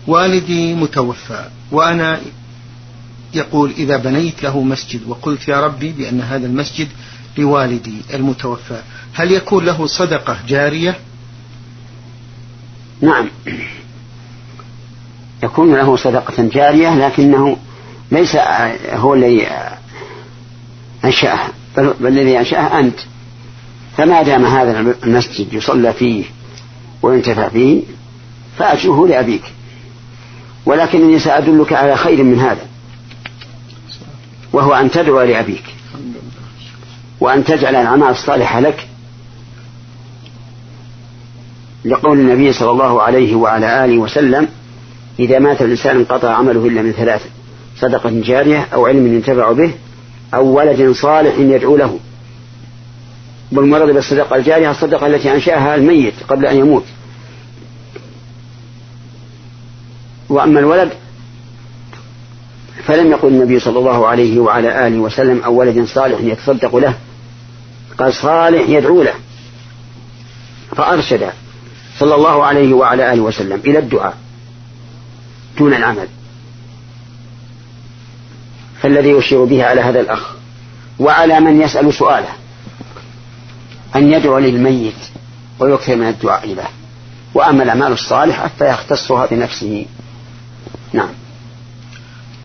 والدي متوفى، وأنا يقول إذا بنيت له مسجد وقلت يا ربي بأن هذا المسجد لوالدي المتوفى، هل يكون له صدقة جارية؟ نعم، يكون له صدقة جارية، لكنه ليس هو الذي أنشأها، بل الذي أنشأها أنت. فما دام هذا المسجد يصلى فيه وينتفع فيه فأجره لأبيك، ولكنني سأدلك على خير من هذا، وهو أن تدعو لأبيك وأن تجعل الأعمال الصالحة لك، لقول النبي صلى الله عليه وعلى آله وسلم: إذا مات الإنسان انقطع عمله إلا من ثلاث: صدقة جارية أو علم ينتفع به أو ولد صالح يدعو له. بالمرض بالصدقة الجارية الصدقة التي أنشأها الميت قبل أن يموت. وأما الولد فلم يقل النبي صلى الله عليه وعلى آله وسلم أو ولد صالح يتصدق له، قال صالح يدعو له، فأرشد صلى الله عليه وعلى آله وسلم إلى الدعاء دون العمل. فالذي يشير به على هذا الأخ وعلى من يسأل سؤاله أن يدعو للميت ويكثر من الدعاء له، وأما الأعمال الصالحة فيختصها بنفسه. نعم.